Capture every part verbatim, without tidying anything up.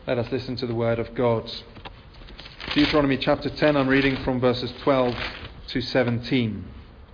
Let us listen to the word of God. Deuteronomy chapter ten, I'm reading from verses twelve to seventeen.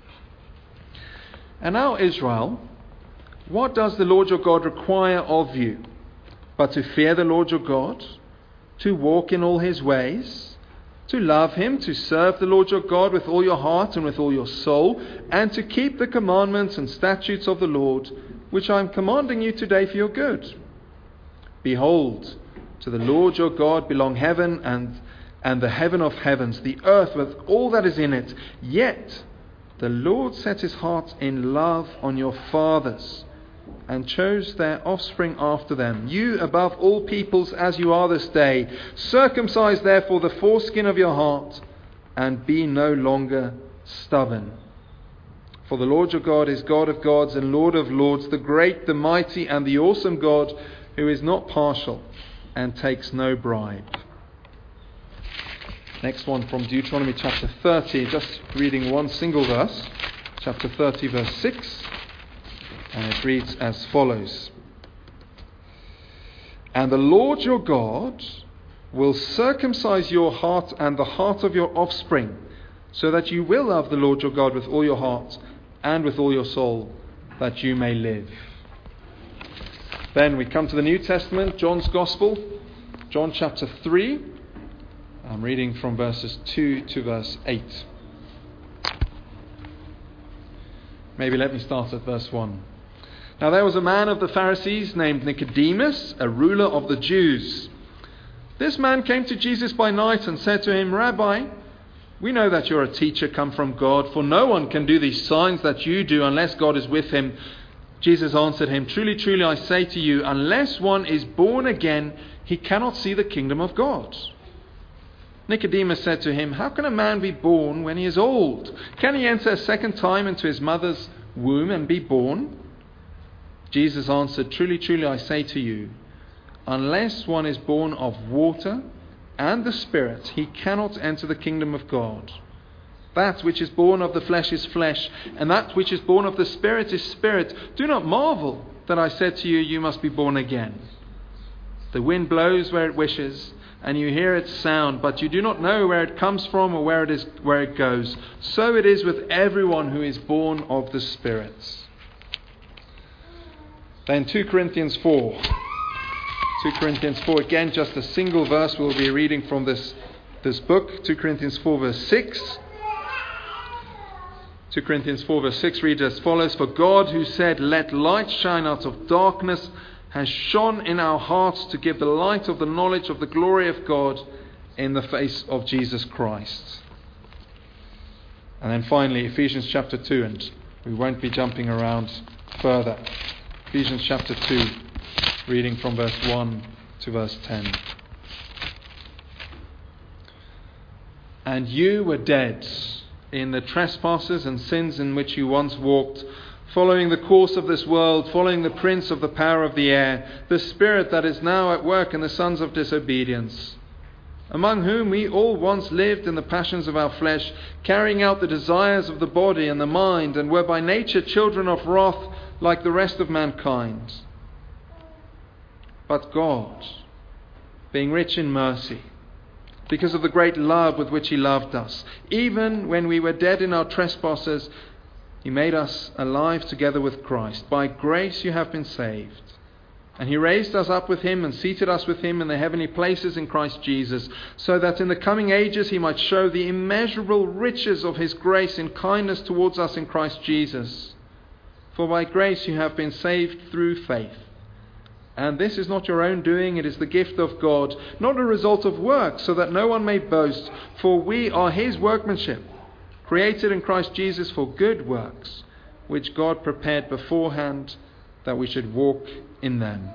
And now, Israel, what does the Lord your God require of you, but to fear the Lord your God, to walk in all his ways, to love him, to serve the Lord your God with all your heart and with all your soul, and to keep the commandments and statutes of the Lord, which I am commanding you today for your good? Behold, to the Lord your God belong heaven and, and the heaven of heavens, the earth with all that is in it. Yet the Lord set his heart in love on your fathers, and chose their offspring after them, you above all peoples as you are this day. Circumcise therefore the foreskin of your heart, and be no longer stubborn. For the Lord your God is God of gods and Lord of lords, the great, the mighty, and the awesome God, who is not partial and takes no bribe. Next one from Deuteronomy chapter thirty, just reading one single verse, chapter thirty, verse six, and it reads as follows. And the Lord your God will circumcise your heart and the heart of your offspring, so that you will love the Lord your God with all your heart and with all your soul, that you may live. Then we come to the New Testament, John's Gospel, John chapter three. I'm reading from verses two to verse eight. Maybe let me start at verse one. Now there was a man of the Pharisees named Nicodemus, a ruler of the Jews. This man came to Jesus by night and said to him, Rabbi, we know that you're a teacher come from God, for no one can do these signs that you do unless God is with him. Jesus answered him, Truly, truly, I say to you, unless one is born again, he cannot see the kingdom of God. Nicodemus said to him, How can a man be born when he is old? Can he enter a second time into his mother's womb and be born? Jesus answered, Truly, truly, I say to you, unless one is born of water and the Spirit, he cannot enter the kingdom of God. That which is born of the flesh is flesh, and that which is born of the Spirit is spirit. Do not marvel that I said to you, you must be born again. The wind blows where it wishes, and you hear its sound, but you do not know where it comes from or where it is where it goes. So it is with everyone who is born of the Spirit. Then two Corinthians four. two Corinthians four, again just a single verse we'll be reading from this, this book. two Corinthians four verse six. two Corinthians four verse six reads as follows. For God, who said, Let light shine out of darkness, has shone in our hearts to give the light of the knowledge of the glory of God in the face of Jesus Christ. And then finally Ephesians chapter two, and we won't be jumping around further. Ephesians chapter two, reading from verse one to verse ten. And you were dead in the trespasses and sins in which you once walked, following the course of this world, following the prince of the power of the air, the spirit that is now at work in the sons of disobedience, among whom we all once lived in the passions of our flesh, carrying out the desires of the body and the mind, and were by nature children of wrath like the rest of mankind. But God, being rich in mercy, because of the great love with which he loved us, even when we were dead in our trespasses, he made us alive together with Christ. By grace you have been saved. And he raised us up with him and seated us with him in the heavenly places in Christ Jesus, so that in the coming ages he might show the immeasurable riches of his grace in kindness towards us in Christ Jesus. For by grace you have been saved through faith. And this is not your own doing, it is the gift of God, not a result of works, so that no one may boast. For we are his workmanship, created in Christ Jesus for good works, which God prepared beforehand that we should walk in them.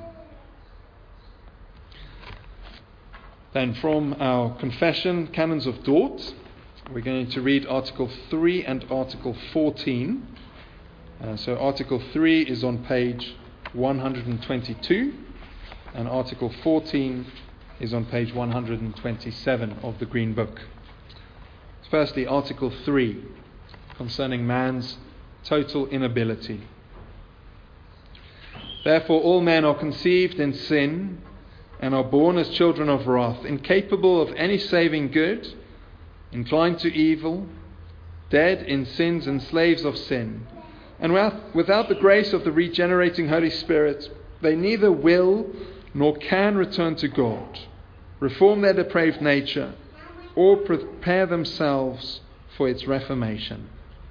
Then from our confession, Canons of Dort, we're going to read Article three and Article fourteen. Uh, so Article three is on page one hundred twenty-two, and Article fourteen is on page one hundred twenty-seven of the Green Book. Firstly, Article three, concerning man's total inability. Therefore all men are conceived in sin and are born as children of wrath, incapable of any saving good, inclined to evil, dead in sins and slaves of sin. And without the grace of the regenerating Holy Spirit, they neither will nor can return to God, reform their depraved nature, or prepare themselves for its reformation.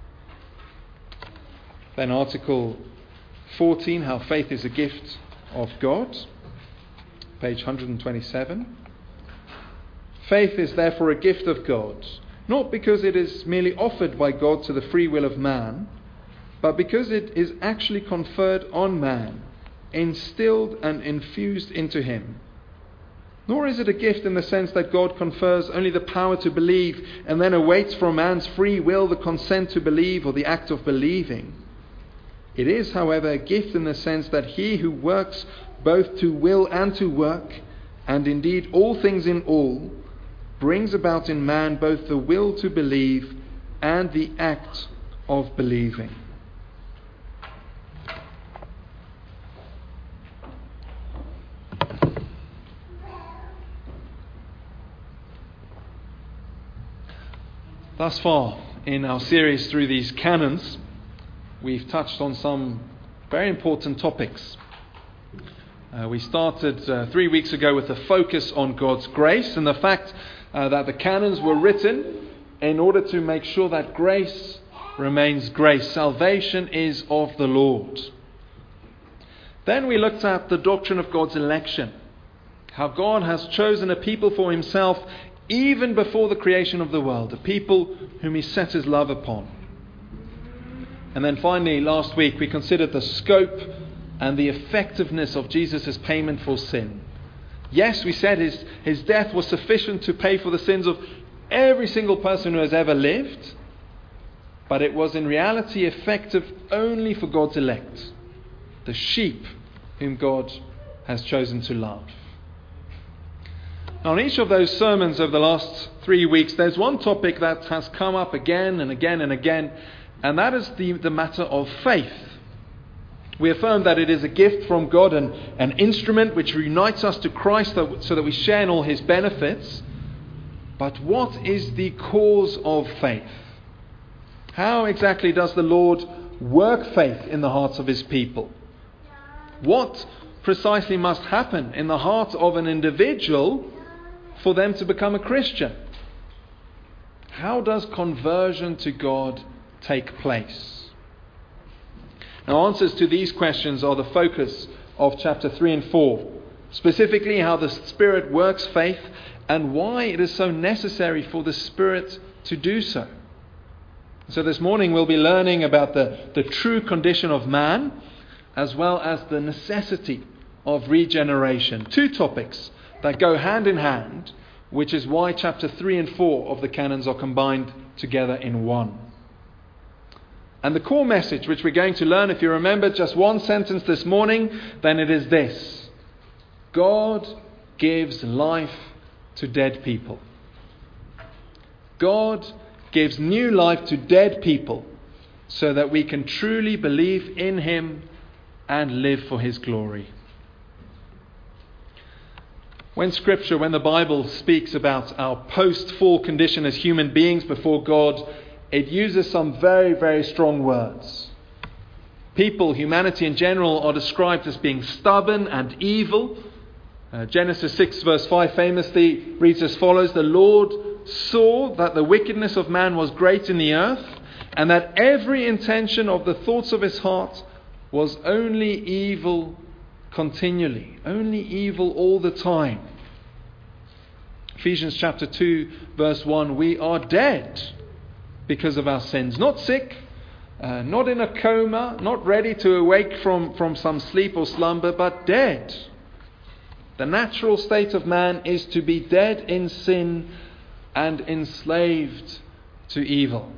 Then Article fourteen, how faith is a gift of God, page one hundred twenty-seven. Faith is therefore a gift of God, not because it is merely offered by God to the free will of man, but because it is actually conferred on man, instilled and infused into him. Nor is it a gift in the sense that God confers only the power to believe and then awaits from man's free will the consent to believe or the act of believing. It is, however, a gift in the sense that he who works both to will and to work, and indeed all things in all, brings about in man both the will to believe and the act of believing. Thus far in our series through these canons, we've touched on some very important topics. Uh, we started uh, three weeks ago with a focus on God's grace and the fact uh, that the canons were written in order to make sure that grace remains grace. Salvation is of the Lord. Then we looked at the doctrine of God's election, how God has chosen a people for himself even before the creation of the world, a people whom he set his love upon. And then finally, last week, we considered the scope and the effectiveness of Jesus' payment for sin. Yes, we said his, his death was sufficient to pay for the sins of every single person who has ever lived, but it was in reality effective only for God's elect, the sheep whom God has chosen to love. Now, in each of those sermons over the last three weeks, there's one topic that has come up again and again and again, and that is the, the matter of faith. We affirm that it is a gift from God and an instrument which unites us to Christ so that we share in all his benefits. But what is the cause of faith? How exactly does the Lord work faith in the hearts of his people? What precisely must happen in the heart of an individual for them to become a Christian? How does conversion to God take place? Now, answers to these questions are the focus of chapter three and four. Specifically, how the Spirit works faith and why it is so necessary for the Spirit to do so. So this morning we'll be learning about the, the true condition of man, as well as the necessity of regeneration. Two topics that go hand in hand, which is why chapter three and four of the canons are combined together in one. And the core message which we're going to learn, if you remember just one sentence this morning, then it is this: God gives life to dead people. God gives new life to dead people so that we can truly believe in him and live for his glory. When Scripture, when the Bible speaks about our post-fall condition as human beings before God, it uses some very, very strong words. People, humanity in general, are described as being stubborn and evil. Uh, Genesis six verse five famously reads as follows: "The Lord saw that the wickedness of man was great in the earth, and that every intention of the thoughts of his heart was only evil continually." Only evil all the time. Ephesians chapter two verse one: "We are dead because of our sins." Not sick, uh, not in a coma, not ready to awake from, from some sleep or slumber, but dead. The natural state of man is to be dead in sin and enslaved to evil.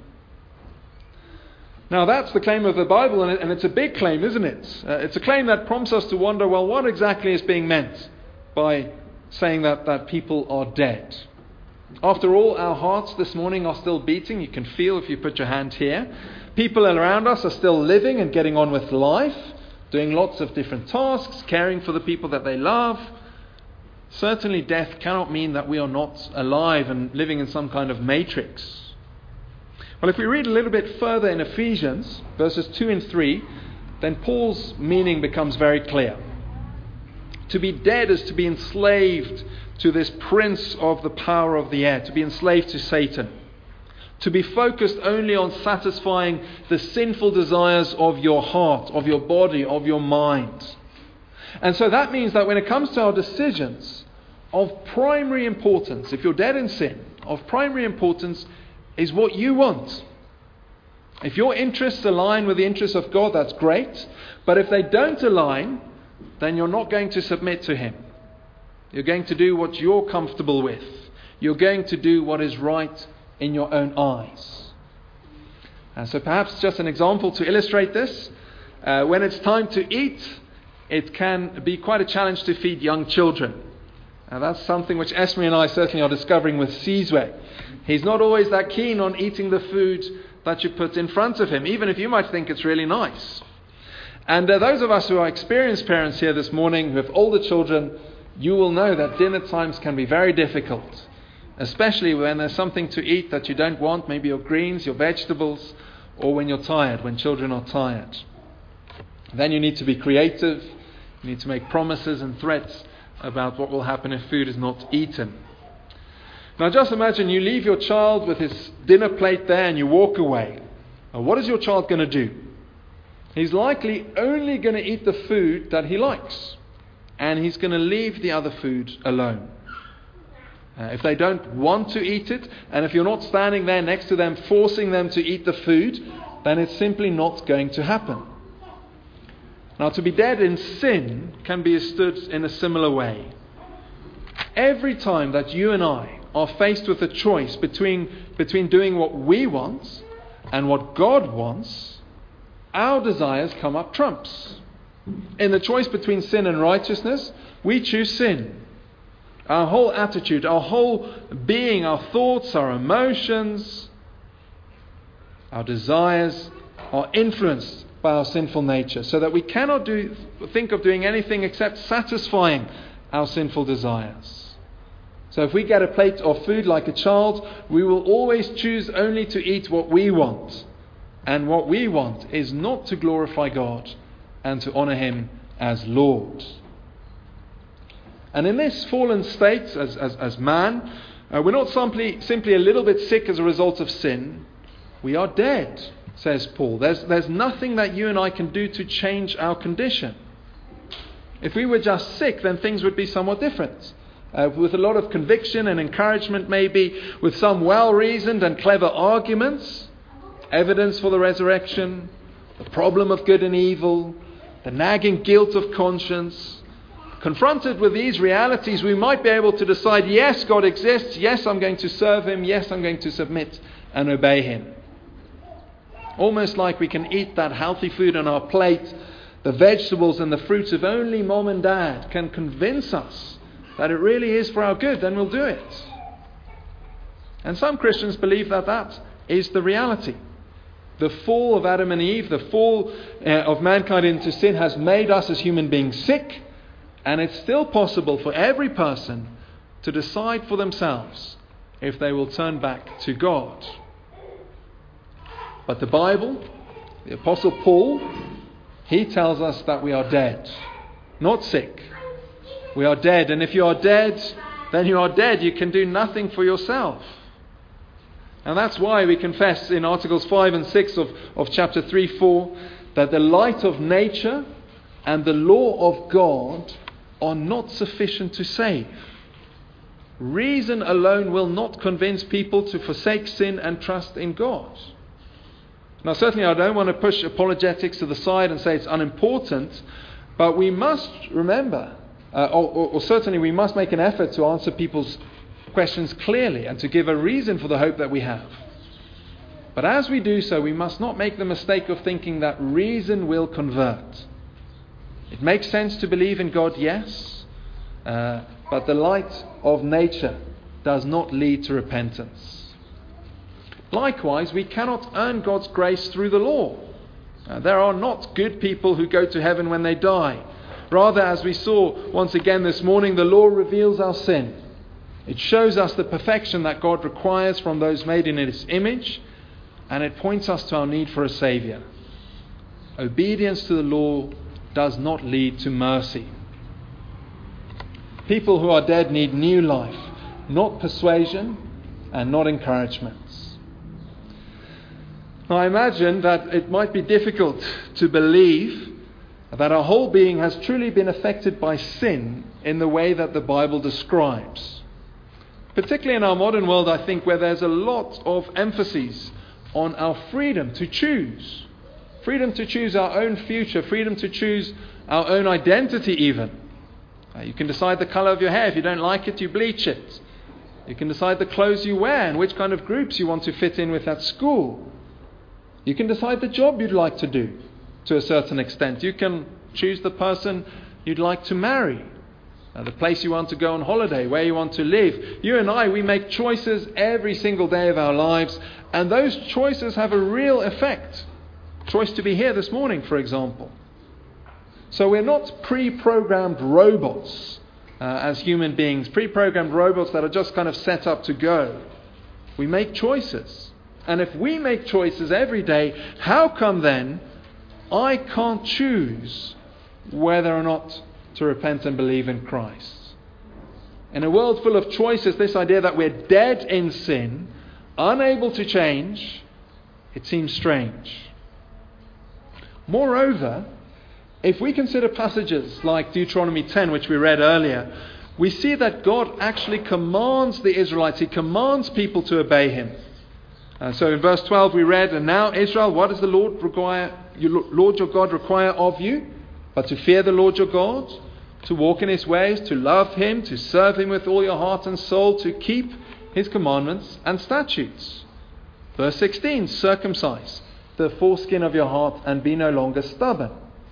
Now that's the claim of the Bible, and it's a big claim, isn't it? Uh, it's a claim that prompts us to wonder, well, what exactly is being meant by saying that, that people are dead? After all, our hearts this morning are still beating. You can feel if you put your hand here. People around us are still living and getting on with life, doing lots of different tasks, caring for the people that they love. Certainly death cannot mean that we are not alive and living in some kind of matrix. Well, if we read a little bit further in Ephesians, verses two and three, then Paul's meaning becomes very clear. To be dead is to be enslaved to this prince of the power of the air, to be enslaved to Satan. To be focused only on satisfying the sinful desires of your heart, of your body, of your mind. And so that means that when it comes to our decisions, of primary importance, if you're dead in sin, of primary importance is what you want. If your interests align with the interests of God, that's great. But if they don't align, then you're not going to submit to Him. You're going to do what you're comfortable with. You're going to do what is right in your own eyes. And so perhaps just an example to illustrate this. Uh, when it's time to eat, it can be quite a challenge to feed young children. Now that's something which Esme and I certainly are discovering with Sizwe. He's not always that keen on eating the food that you put in front of him, even if you might think it's really nice. And uh, those of us who are experienced parents here this morning, who have older children, you will know that dinner times can be very difficult. Especially when there's something to eat that you don't want, maybe your greens, your vegetables, or when you're tired, when children are tired. Then you need to be creative, you need to make promises and threats about what will happen if food is not eaten. Now just imagine you leave your child with his dinner plate there and you walk away. Now what is your child going to do? He's likely only going to eat the food that he likes, and he's going to leave the other food alone. Uh, if they don't want to eat it, and if you're not standing there next to them forcing them to eat the food, then it's simply not going to happen. Now, to be dead in sin can be understood in a similar way. Every time that you and I are faced with a choice between, between doing what we want and what God wants, our desires come up trumps. In the choice between sin and righteousness, we choose sin. Our whole attitude, our whole being, our thoughts, our emotions, our desires are influenced by our sinful nature, so that we cannot do, think of doing anything except satisfying our sinful desires. So if we get a plate of food like a child, we will always choose only to eat what we want. And what we want is not to glorify God and to honor Him as Lord. And in this fallen state, as, as, as man, uh, we're not simply, simply a little bit sick as a result of sin. We are dead, says Paul. There's, there's nothing that you and I can do to change our condition. If we were just sick, then things would be somewhat different. Uh, with a lot of conviction and encouragement maybe, with some well-reasoned and clever arguments, evidence for the resurrection, the problem of good and evil, the nagging guilt of conscience. Confronted with these realities, we might be able to decide, yes, God exists, yes, I'm going to serve Him, yes, I'm going to submit and obey Him. Almost like we can eat that healthy food on our plate, the vegetables and the fruits, if only Mom and Dad can convince us that it really is for our good, then we'll do it. And some Christians believe that that is the reality. The fall of Adam and Eve, the fall uh, of mankind into sin has made us as human beings sick, and it's still possible for every person to decide for themselves if they will turn back to God. But the Bible, the Apostle Paul, he tells us that we are dead, not sick. We are dead, and if you are dead, then you are dead. You can do nothing for yourself. And that's why we confess in Articles five and six of, of chapter three four that the light of nature and the law of God are not sufficient to save. Reason alone will not convince people to forsake sin and trust in God. Now certainly I don't want to push apologetics to the side and say it's unimportant, but we must remember, uh, or, or, or certainly we must make an effort to answer people's questions clearly and to give a reason for the hope that we have. But as we do so, we must not make the mistake of thinking that reason will convert. It makes sense to believe in God, yes, uh, but the light of nature does not lead to repentance. Likewise, we cannot earn God's grace through the law. Uh, there are not good people who go to heaven when they die. Rather, as we saw once again this morning, the law reveals our sin. It shows us the perfection that God requires from those made in His image, and it points us to our need for a Saviour. Obedience to the law does not lead to mercy. People who are dead need new life, not persuasion and not encouragements. Now, I imagine that it might be difficult to believe that our whole being has truly been affected by sin in the way that the Bible describes. Particularly in our modern world, I think, where there's a lot of emphasis on our freedom to choose. Freedom to choose our own future, freedom to choose our own identity even. Uh, you can decide the colour of your hair. If you don't like it, you bleach it. You can decide the clothes you wear and which kind of groups you want to fit in with at school. You can decide the job you'd like to do to a certain extent. You can choose the person you'd like to marry, uh, the place you want to go on holiday, where you want to live. You and I, we make choices every single day of our lives, and those choices have a real effect. Choice to be here this morning, for example. So we're not pre-programmed robots uh, as human beings, pre-programmed robots that are just kind of set up to go. We make choices. And if we make choices every day, how come then I can't choose whether or not to repent and believe in Christ? In a world full of choices, this idea that we're dead in sin, unable to change, it seems strange. Moreover, if we consider passages like Deuteronomy ten, which we read earlier, we see that God actually commands the Israelites, He commands people to obey Him. Uh, so in verse twelve we read, "And now Israel, what does the Lord require, your Lord your God require of you? But to fear the Lord your God, to walk in His ways, to love Him, to serve Him with all your heart and soul, to keep His commandments and statutes." Verse sixteen, "Circumcise the foreskin of your heart and be no longer stubborn."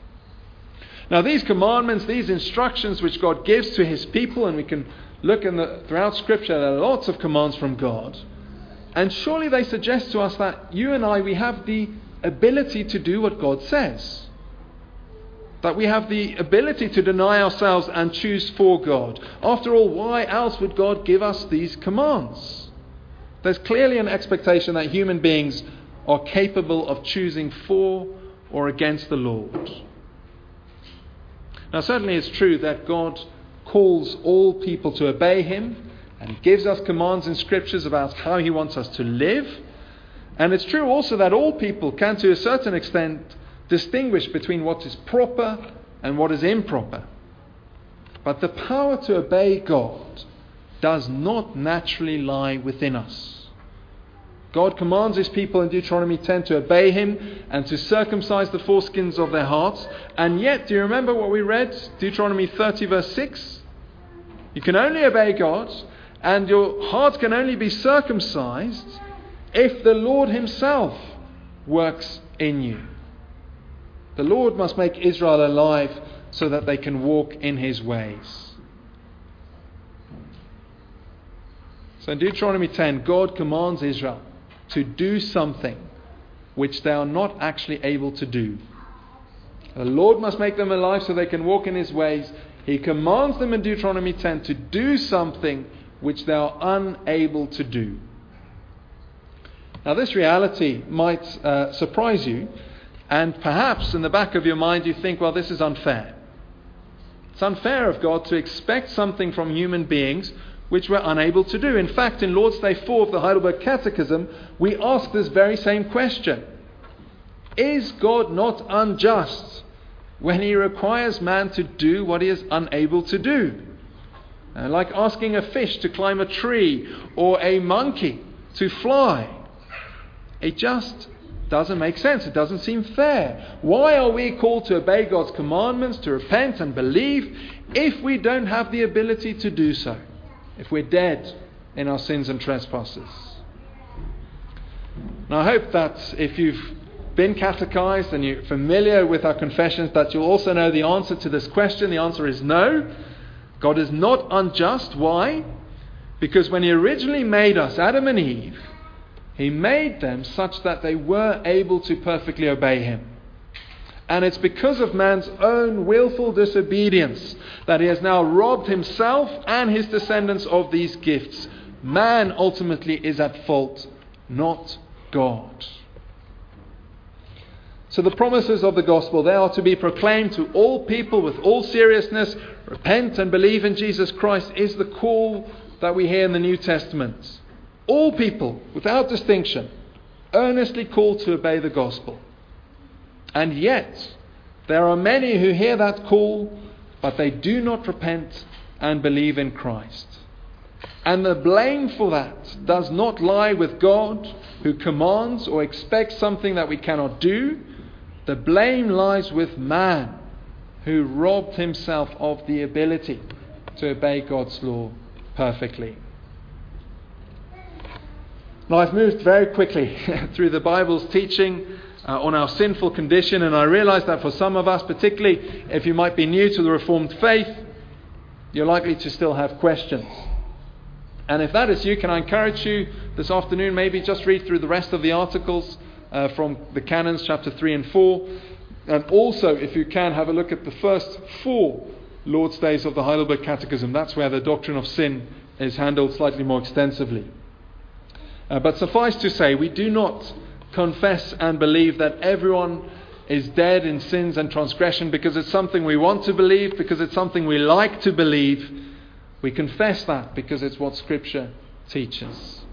Now these commandments, these instructions which God gives to His people, and we can look in the, throughout Scripture, there are lots of commands from God. And surely they suggest to us that you and I, we have the ability to do what God says. That we have the ability to deny ourselves and choose for God. After all, why else would God give us these commands? There's clearly an expectation that human beings are capable of choosing for or against the Lord. Now certainly it's true that God calls all people to obey Him, and He gives us commands in Scriptures about how He wants us to live. And it's true also that all people can to a certain extent distinguish between what is proper and what is improper. But the power to obey God does not naturally lie within us. God commands His people in Deuteronomy ten to obey Him and to circumcise the foreskins of their hearts. And yet, do you remember what we read? Deuteronomy thirty verse six? You can only obey God and your heart can only be circumcised if the Lord Himself works in you. The Lord must make Israel alive so that they can walk in His ways. So in Deuteronomy ten, God commands Israel to do something which they are not actually able to do. The Lord must make them alive so they can walk in His ways. He commands them in Deuteronomy ten to do something which they are unable to do. Now this reality might uh, surprise you, and perhaps in the back of your mind you think, well, this is unfair. It's unfair of God to expect something from human beings which we're unable to do. In fact, in Lord's Day four of the Heidelberg Catechism, we ask this very same question. Is God not unjust when He requires man to do what he is unable to do? Uh, like asking a fish to climb a tree or a monkey to fly. It just doesn't make sense. It doesn't seem fair. Why are we called to obey God's commandments, to repent and believe, if we don't have the ability to do so? If we're dead in our sins and trespasses? Now I hope that if you've been catechized and you're familiar with our confessions, that you'll also know the answer to this question. The answer is no. God is not unjust. Why? Because when He originally made us, Adam and Eve, He made them such that they were able to perfectly obey Him. And it's because of man's own willful disobedience that he has now robbed himself and his descendants of these gifts. Man ultimately is at fault, not God. So the promises of the gospel, they are to be proclaimed to all people with all seriousness. Repent and believe in Jesus Christ is the call that we hear in the New Testament. All people, without distinction, earnestly called to obey the gospel. And yet, there are many who hear that call, but they do not repent and believe in Christ. And the blame for that does not lie with God, who commands or expects something that we cannot do. The blame lies with man, who robbed himself of the ability to obey God's law perfectly. Now, I've moved very quickly through the Bible's teaching uh, on our sinful condition, and I realize that for some of us, particularly if you might be new to the Reformed faith, you're likely to still have questions. And if that is you, can I encourage you this afternoon, maybe just read through the rest of the articles uh, from the Canons, chapter three and four. And also, if you can, have a look at the first four Lord's Days of the Heidelberg Catechism. That's where the doctrine of sin is handled slightly more extensively. Uh, but suffice to say, we do not confess and believe that everyone is dead in sins and transgression because it's something we want to believe, because it's something we like to believe. We confess that because it's what Scripture teaches.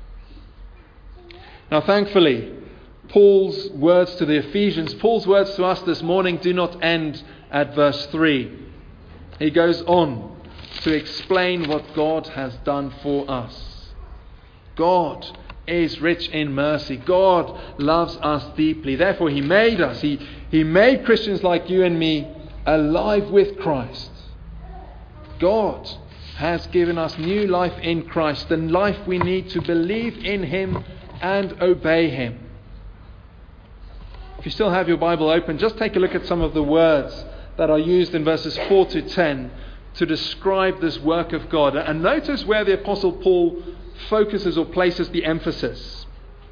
Now, thankfully, Paul's words to the Ephesians, Paul's words to us this morning do not end at verse three. He goes on to explain what God has done for us. God is rich in mercy. God loves us deeply. Therefore, He made us. He, he made Christians like you and me alive with Christ. God has given us new life in Christ, the life we need to believe in Him and obey Him. If you still have your Bible open, just take a look at some of the words that are used in verses four to ten to describe this work of God. And notice where the Apostle Paul focuses or places the emphasis.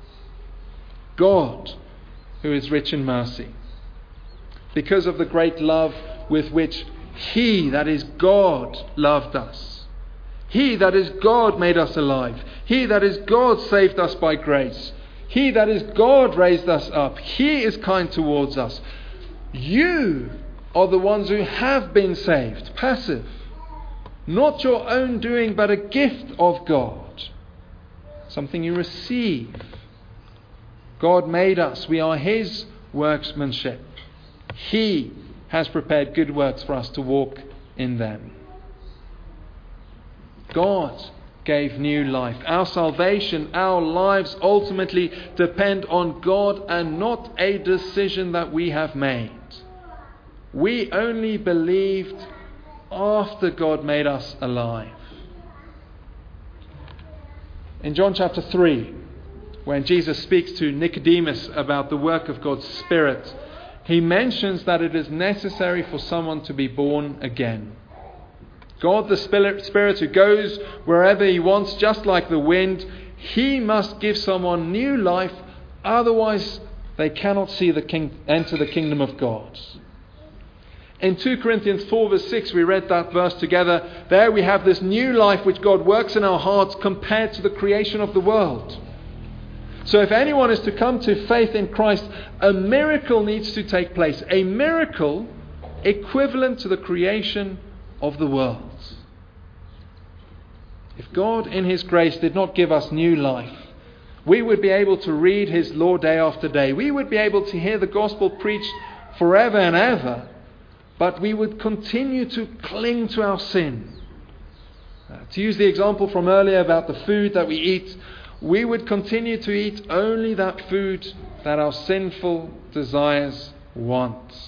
God, who is rich in mercy, because of the great love with which He, that is God, loved us. He, that is God, made us alive. He, that is God, saved us by grace. He, that is God, raised us up. He is kind towards us. You are the ones who have been saved. Passive. Not your own doing, but a gift of God. Something you receive. God made us. We are His workmanship. He has prepared good works for us to walk in them. God gave new life. Our salvation, our lives ultimately depend on God and not a decision that we have made. We only believed after God made us alive. In John chapter three, when Jesus speaks to Nicodemus about the work of God's Spirit, He mentions that it is necessary for someone to be born again. God, the Spirit who goes wherever He wants, just like the wind, He must give someone new life, otherwise they cannot see the king, enter the kingdom of God. In two Corinthians four verse six, we read that verse together. There we have this new life which God works in our hearts compared to the creation of the world. So if anyone is to come to faith in Christ, a miracle needs to take place. A miracle equivalent to the creation of the world. If God in His grace did not give us new life, we would be able to read His law day after day. We would be able to hear the gospel preached forever and ever, but we would continue to cling to our sin. Uh, to use the example from earlier about the food that we eat, we would continue to eat only that food that our sinful desires want.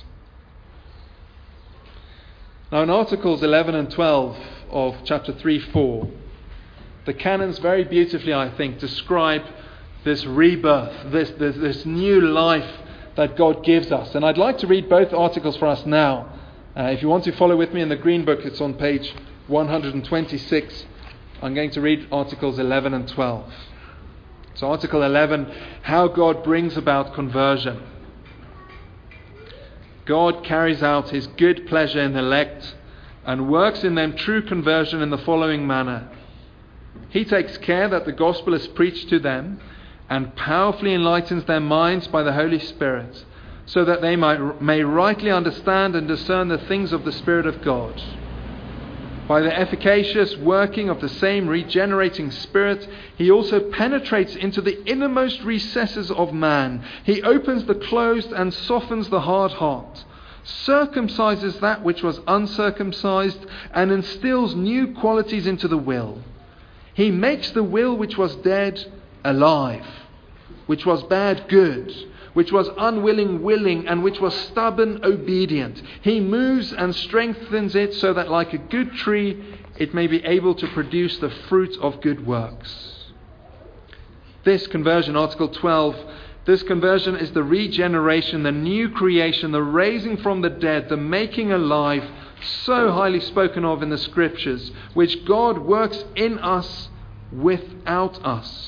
Now in Articles eleven and twelve of chapter three four, the canons very beautifully, I think, describe this rebirth, this, this, this new life that God gives us. And I'd like to read both articles for us now. Uh, if you want to follow with me in the Green Book, it's on page one hundred twenty-six. I'm going to read Articles eleven and twelve. So Article eleven, how God brings about conversion. God carries out his good pleasure in the elect and works in them true conversion in the following manner. He takes care that the gospel is preached to them and powerfully enlightens their minds by the Holy Spirit, so that they might, may rightly understand and discern the things of the Spirit of God. By the efficacious working of the same regenerating Spirit, he also penetrates into the innermost recesses of man. He opens the closed and softens the hard heart, circumcises that which was uncircumcised, and instills new qualities into the will. He makes the will which was dead alive, which was bad good, which was unwilling willing, and which was stubborn obedient. He moves and strengthens it so that like a good tree it may be able to produce the fruit of good works. This conversion, Article twelve, this conversion is the regeneration, the new creation, the raising from the dead, the making alive, so highly spoken of in the Scriptures, which God works in us without us.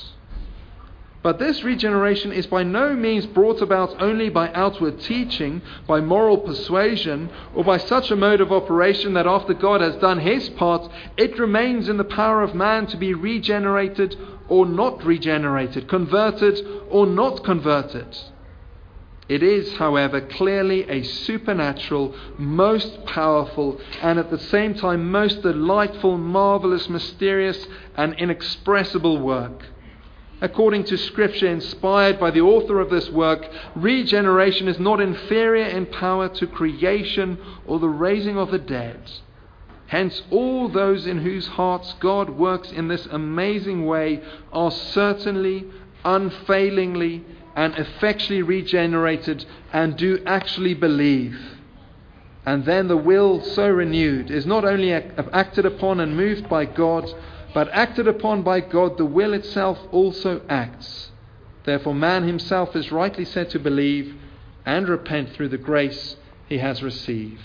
But this regeneration is by no means brought about only by outward teaching, by moral persuasion, or by such a mode of operation that after God has done his part, it remains in the power of man to be regenerated or not regenerated, converted or not converted. It is, however, clearly a supernatural, most powerful, and at the same time most delightful, marvelous, mysterious, and inexpressible work. According to Scripture, inspired by the author of this work, regeneration is not inferior in power to creation or the raising of the dead. Hence, all those in whose hearts God works in this amazing way are certainly, unfailingly, and effectually regenerated and do actually believe. And then the will so renewed is not only acted upon and moved by God, but acted upon by God, the will itself also acts. Therefore man himself is rightly said to believe and repent through the grace he has received.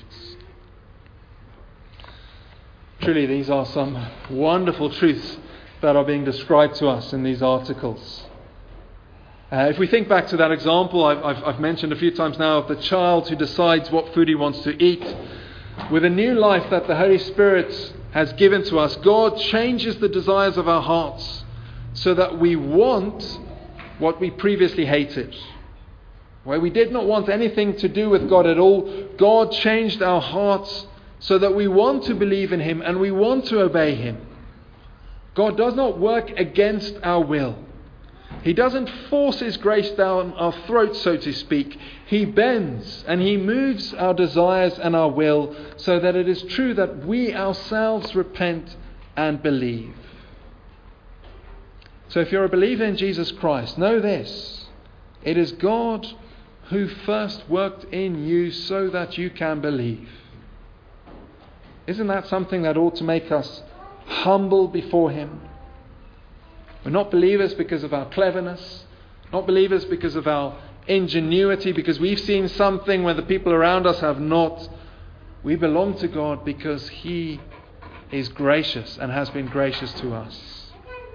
Truly, these are some wonderful truths that are being described to us in these articles. Uh, if we think back to that example I've, I've, I've mentioned a few times now of the child who decides what food he wants to eat, with a new life that the Holy Spirit has given to us, God changes the desires of our hearts so that we want what we previously hated. Where we did not want anything to do with God at all, God changed our hearts so that we want to believe in him and we want to obey him. God does not work against our will. He doesn't force his grace down our throats, so to speak. He bends and he moves our desires and our will so that it is true that we ourselves repent and believe. So if you're a believer in Jesus Christ, know this: it is God who first worked in you so that you can believe. Isn't that something that ought to make us humble before him? We're not believers because of our cleverness, not believers because of our ingenuity, because we've seen something where the people around us have not. We belong to God because he is gracious and has been gracious to us.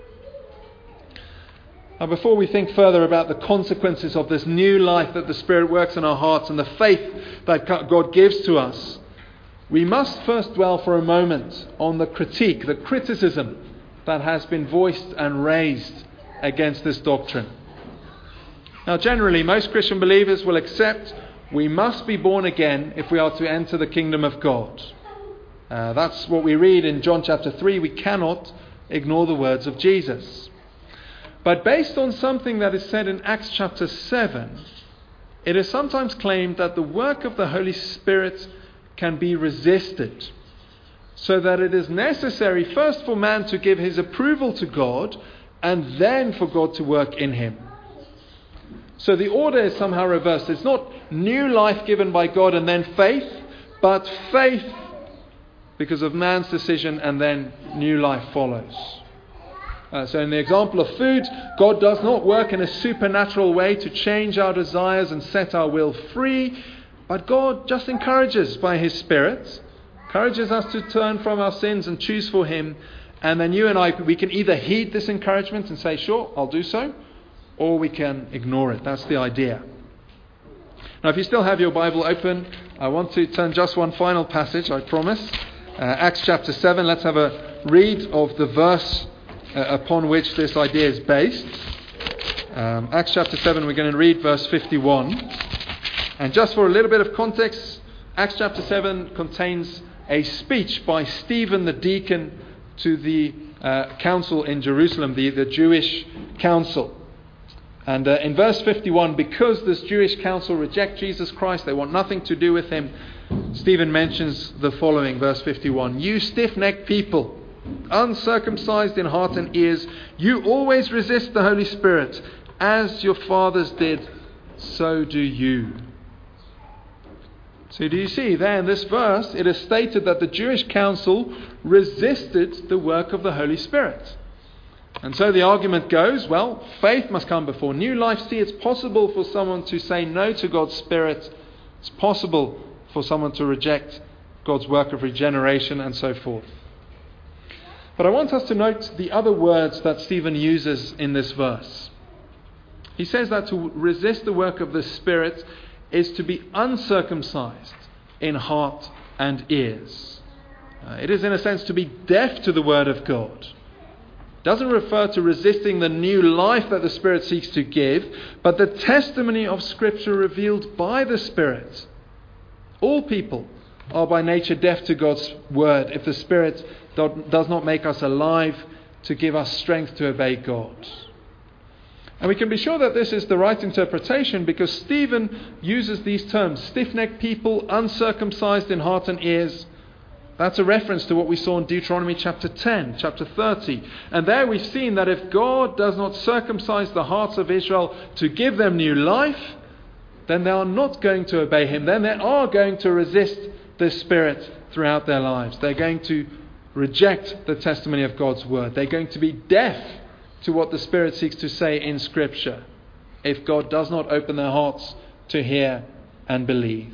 Now, before we think further about the consequences of this new life that the Spirit works in our hearts and the faith that God gives to us, we must first dwell for a moment on the critique, the criticism that has been voiced and raised against this doctrine. Now, generally, most Christian believers will accept we must be born again if we are to enter the kingdom of God. Uh, that's what we read in John chapter three. We cannot ignore the words of Jesus. But based on something that is said in Acts chapter seven, it is sometimes claimed that the work of the Holy Spirit can be resisted, so that it is necessary first for man to give his approval to God and then for God to work in him. So the order is somehow reversed. It's not new life given by God and then faith, but faith because of man's decision and then new life follows. Uh, so in the example of food, God does not work in a supernatural way to change our desires and set our will free, but God just encourages by his Spirit, encourages us to turn from our sins and choose for him. And then you and I, we can either heed this encouragement and say, sure, I'll do so, or we can ignore it. That's the idea. Now, if you still have your Bible open, I want to turn just one final passage, I promise. Uh, Acts chapter seven. Let's have a read of the verse uh, upon which this idea is based. Um, Acts chapter seven, we're going to read verse fifty-one. And just for a little bit of context, Acts chapter seven contains a speech by Stephen the deacon to the uh, council in Jerusalem, the, the Jewish council. And uh, in verse fifty-one, because this Jewish council reject Jesus Christ, they want nothing to do with him, Stephen mentions the following, verse fifty-one. You stiff-necked people, uncircumcised in heart and ears, you always resist the Holy Spirit. As your fathers did, so do you. So do you see there in this verse, it is stated that the Jewish council resisted the work of the Holy Spirit. And so the argument goes, well, faith must come before new life. See, it's possible for someone to say no to God's Spirit. It's possible for someone to reject God's work of regeneration and so forth. But I want us to note the other words that Stephen uses in this verse. He says that to resist the work of the Spirit is to be uncircumcised in heart and ears. Uh, it is in a sense to be deaf to the Word of God. Doesn't refer to resisting the new life that the Spirit seeks to give, but the testimony of Scripture revealed by the Spirit. All people are by nature deaf to God's Word if the Spirit do- does not make us alive to give us strength to obey God. And we can be sure that this is the right interpretation because Stephen uses these terms, stiff-necked people, uncircumcised in heart and ears. That's a reference to what we saw in Deuteronomy chapter ten, chapter thirty. And there we've seen that if God does not circumcise the hearts of Israel to give them new life, then they are not going to obey him. Then they are going to resist the Spirit throughout their lives. They're going to reject the testimony of God's word. They're going to be deaf to what the Spirit seeks to say in Scripture if God does not open their hearts to hear and believe.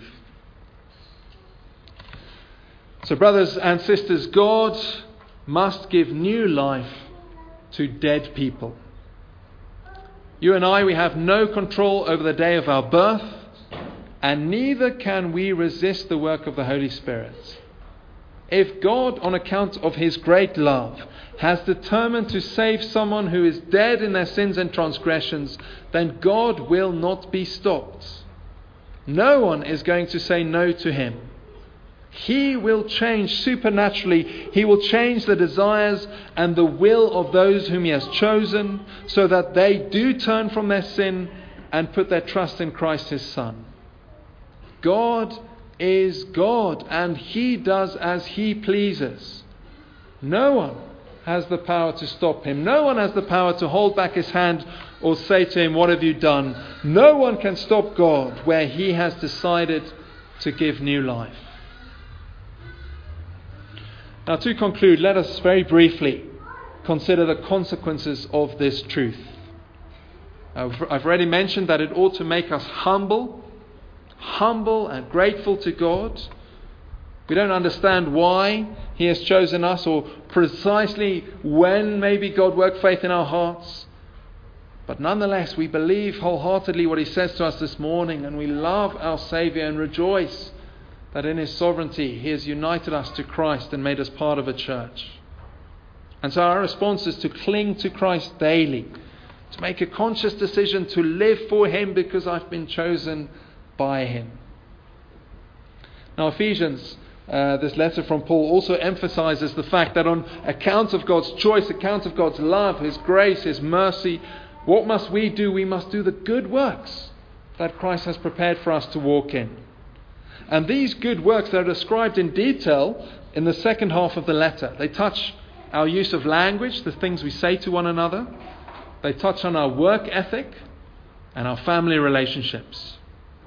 So brothers and sisters, God must give new life to dead people. You and I, we have no control over the day of our birth, and neither can we resist the work of the Holy Spirit. If God, on account of his great love, has determined to save someone who is dead in their sins and transgressions, then God will not be stopped. No one is going to say no to him. He will change supernaturally. He will change the desires and the will of those whom he has chosen so that they do turn from their sin and put their trust in Christ his Son. God is God and he does as he pleases. No one has the power to stop him. No one has the power to hold back his hand or say to him, what have you done? No one can stop God where he has decided to give new life. Now, to conclude, let us very briefly consider the consequences of this truth. I've already mentioned that it ought to make us humble, humble and grateful to God. We don't understand why he has chosen us or precisely when maybe God worked faith in our hearts. But nonetheless, we believe wholeheartedly what he says to us this morning, and we love our Saviour and rejoice that in his sovereignty he has united us to Christ and made us part of a church. And so our response is to cling to Christ daily, to make a conscious decision to live for him because I've been chosen by him. Now Ephesians, uh, this letter from Paul, also emphasizes the fact that on account of God's choice, account of God's love, his grace, his mercy, what must we do? We must do the good works that Christ has prepared for us to walk in. And these good works are described in detail in the second half of the letter. They touch our use of language, the things we say to one another. They touch on our work ethic and our family relationships.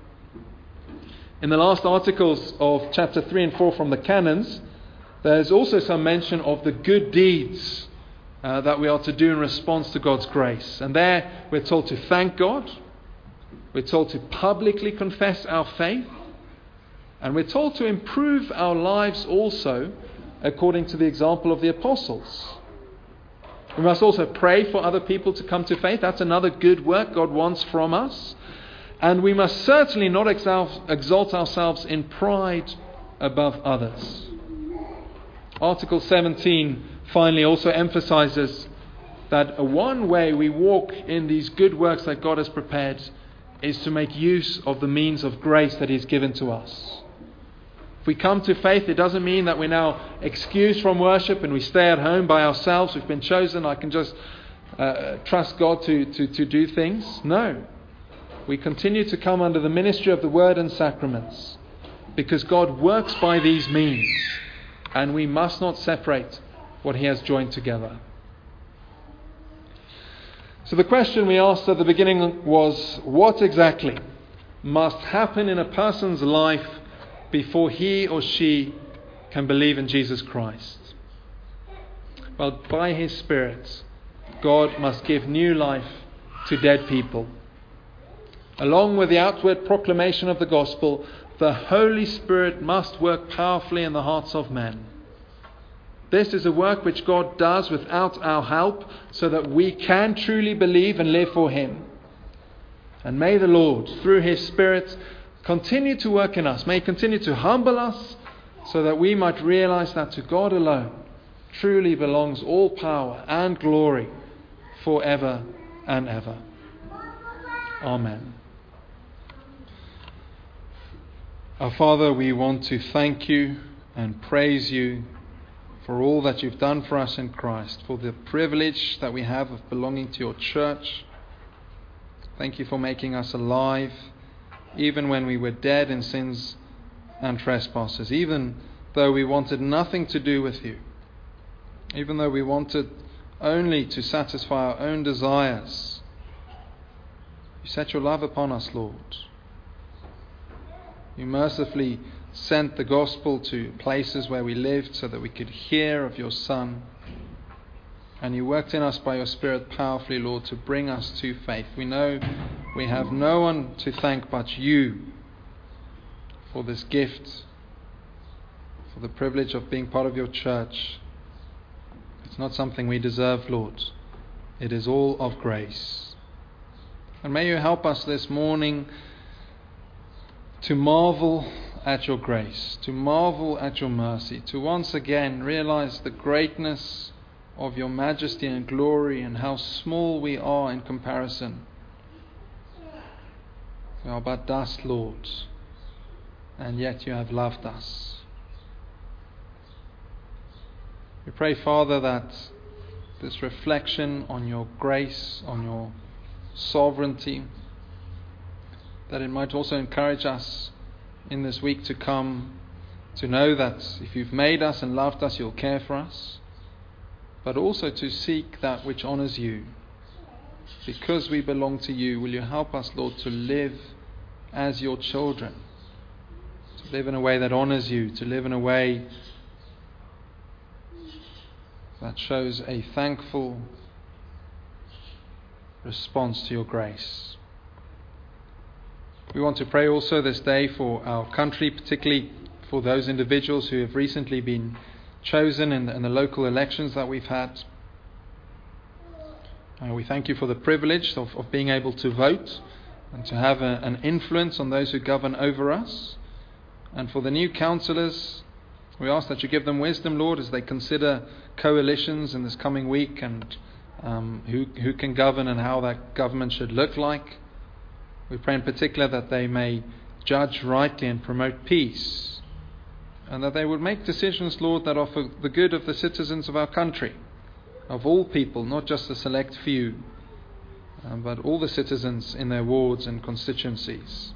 In the last articles of chapter three and four from the canons, there's also some mention of the good deeds uh, that we are to do in response to God's grace. And there we're told to thank God. We're told to publicly confess our faith. And we're told to improve our lives also according to the example of the apostles. We must also pray for other people to come to faith. That's another good work God wants from us. And we must certainly not exalt, exalt ourselves in pride above others. Article seventeen finally also emphasizes that one way we walk in these good works that God has prepared is to make use of the means of grace that He's given to us. If we come to faith, it doesn't mean that we're now excused from worship and we stay at home by ourselves. We've been chosen, I can just uh, trust God to, to, to do things. No. We continue to come under the ministry of the Word and sacraments because God works by these means, and we must not separate what He has joined together. So the question we asked at the beginning was, what exactly must happen in a person's life before he or she can believe in Jesus Christ? Well, by His Spirit, God must give new life to dead people. Along with the outward proclamation of the gospel, the Holy Spirit must work powerfully in the hearts of men. This is a work which God does without our help, so that we can truly believe and live for Him. And may the Lord, through His Spirit, continue to work in us. May He continue to humble us, so that we might realize that to God alone truly belongs all power and glory forever and ever. Amen. Our Father, we want to thank You and praise You for all that You've done for us in Christ, for the privilege that we have of belonging to Your church. Thank You for making us alive, even when we were dead in sins and trespasses, even though we wanted nothing to do with You, even though we wanted only to satisfy our own desires. You set Your love upon us, Lord. You mercifully sent the gospel to places where we lived so that we could hear of Your Son. And You worked in us by Your Spirit powerfully, Lord, to bring us to faith. We know we have no one to thank but You for this gift, for the privilege of being part of Your church. It's not something we deserve, Lord. It is all of grace. And may You help us this morning to marvel at Your grace, to marvel at Your mercy, to once again realize the greatness of Your majesty and glory and how small we are in comparison. We are but dust, Lord, and yet You have loved us. We pray, Father, that this reflection on Your grace, on Your sovereignty, that it might also encourage us in this week to come to know that if You've made us and loved us, You'll care for us, but also to seek that which honours You. Because we belong to You, will You help us, Lord, to live as Your children, to live in a way that honours You, to live in a way that shows a thankful response to Your grace. We want to pray also this day for our country, particularly for those individuals who have recently been chosen in the, in the local elections that we've had. Uh, we thank You for the privilege of, of being able to vote and to have a, an influence on those who govern over us. And for the new councillors, we ask that You give them wisdom, Lord, as they consider coalitions in this coming week and um, who, who can govern and how that government should look like. We pray in particular that they may judge rightly and promote peace, and that they would make decisions, Lord, that are for the good of the citizens of our country, of all people, not just a select few, um, but all the citizens in their wards and constituencies.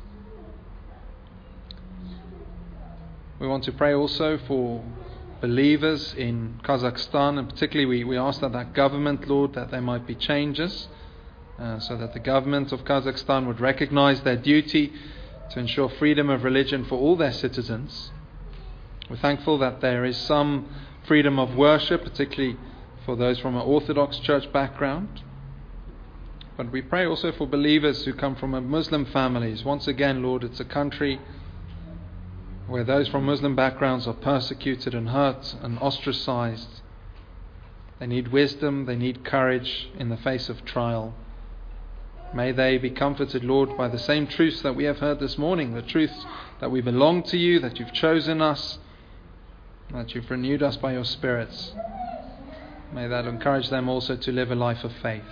We want to pray also for believers in Kazakhstan, and particularly we, we ask that that government, Lord, that there might be changes, Uh, so that the government of Kazakhstan would recognize their duty to ensure freedom of religion for all their citizens. We're thankful that there is some freedom of worship, particularly for those from an Orthodox church background. But we pray also for believers who come from Muslim families. Once again, Lord, it's a country where those from Muslim backgrounds are persecuted and hurt and ostracized. They need wisdom, they need courage in the face of trial. May they be comforted, Lord, by the same truths that we have heard this morning, the truth that we belong to you, that you've chosen us, that you've renewed us by your spirits. May that encourage them also to live a life of faith.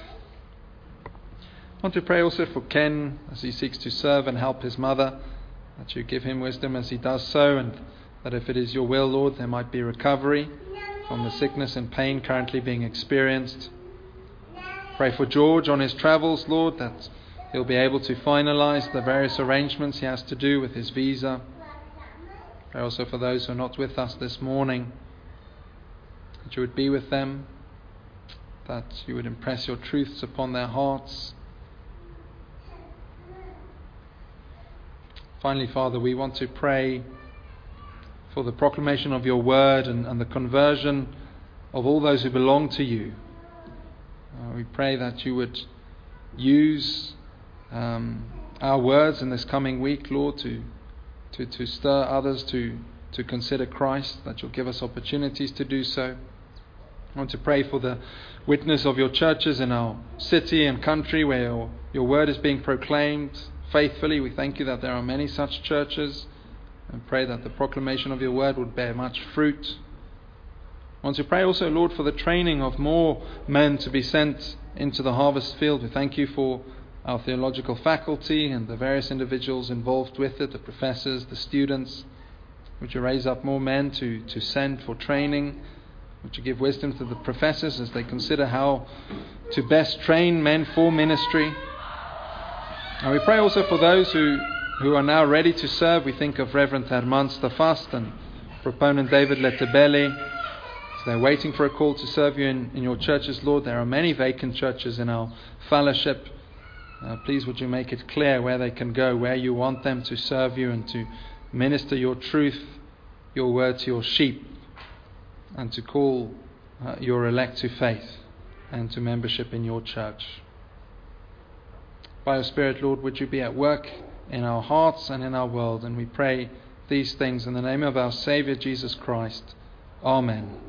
I want to pray also for Ken as he seeks to serve and help his mother, that you give him wisdom as he does so, and that if it is your will, Lord, there might be recovery from the sickness and pain currently being experienced. Pray for George on his travels, Lord, that he'll be able to finalize the various arrangements he has to do with his visa. Pray also for those who are not with us this morning, that you would be with them, that you would impress your truths upon their hearts. Finally, Father, we want to pray for the proclamation of your word and, and the conversion of all those who belong to you. Uh, we pray that you would use um, our words in this coming week, Lord, to to, to stir others to, to consider Christ, that you'll give us opportunities to do so. I want to pray for the witness of your churches in our city and country where your, your word is being proclaimed faithfully. We thank you that there are many such churches, and pray that the proclamation of your word would bear much fruit. I want to pray also, Lord, for the training of more men to be sent into the harvest field. We thank you for our theological faculty and the various individuals involved with it, the professors, the students. Would you raise up more men to, to send for training? Would you give wisdom to the professors as they consider how to best train men for ministry? And we pray also for those who, who are now ready to serve. We think of Reverend Herman Stafast and proponent David Letebele. So they're waiting for a call to serve you in, in your churches, Lord. There are many vacant churches in our fellowship. Uh, please would you make it clear where they can go, where you want them to serve you and to minister your truth, your word to your sheep, and to call uh, your elect to faith and to membership in your church. By your Spirit, Lord, would you be at work in our hearts and in our world, and we pray these things in the name of our Saviour Jesus Christ. Amen.